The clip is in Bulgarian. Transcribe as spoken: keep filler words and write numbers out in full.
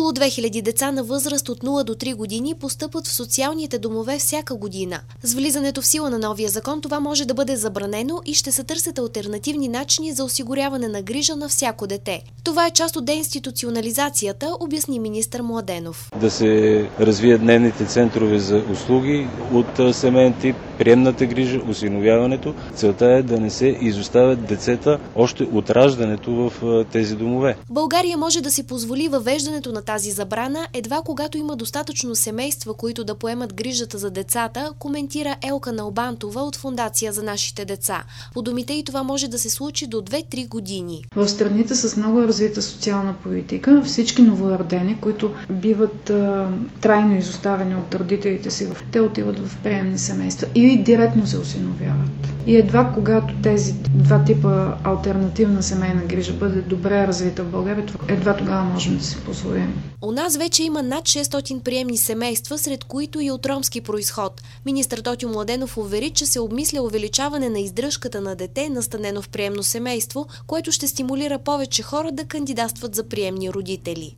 Около две хиляди деца на възраст от нула до три години постъпват в социалните домове всяка година. С влизането в сила на новия закон това може да бъде забранено и ще се търсят алтернативни начини за осигуряване на грижа на всяко дете. Това е част от деинституционализацията, обясни министър Младенов. Да се развият дневните центрове за услуги от семейен тип, приемната грижа, осиновяването. Целта е да не се изоставят децата още от раждането в тези домове. България може да си позволи въвеждането на тази забрана едва когато има достатъчно семейства, които да поемат грижата за децата, коментира Елка Налбантова от Фондация за нашите деца. По думите й това може да се случи до две-три години. В страните с много развита социална политика, всички новородени, които биват а, трайно изоставени от родителите си, те отиват в приемни семейства или директно се осиновяват. И едва когато тези два типа алтернативна семейна грижа бъде добре развита в България, едва тогава можем да си позволим. У нас вече има над шестстотин приемни семейства, сред които и от ромски произход. Министър Тотю Младенов увери, че се обмисля увеличаване на издръжката на дете, настанено в приемно семейство, което ще стимулира повече хора да кандидатстват за приемни родители.